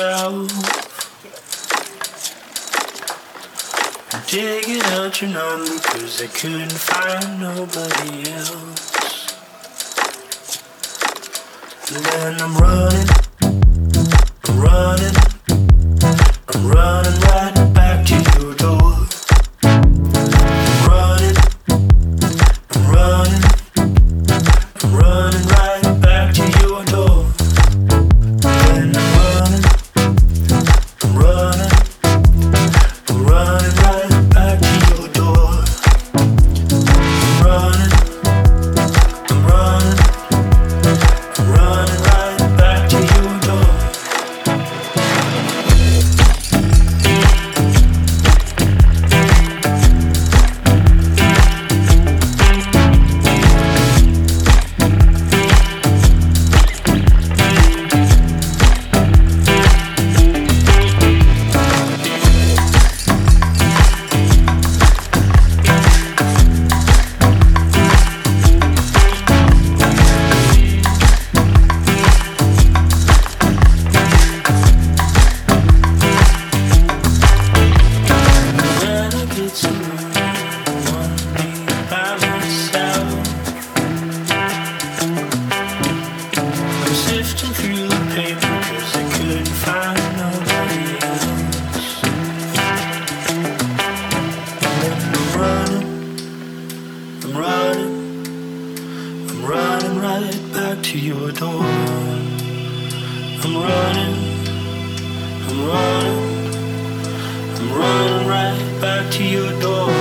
myself. Digging out your number 'cause I couldn't find nobody else. And then I'm running, I'm running, I'm running right back to your door. I'm running, I'm running, I'm running right back to your door. And I'm running, I'm running, I'm running right back to your door. I'm running, I'm running, I'm running right back to your door. When I get to wanna be by myself, I'm sifting through the paper 'cause I couldn't find nobody else. And I'm running, I'm running, I'm running right back to your door. I'm running, I'm running, I'm running right back to your door.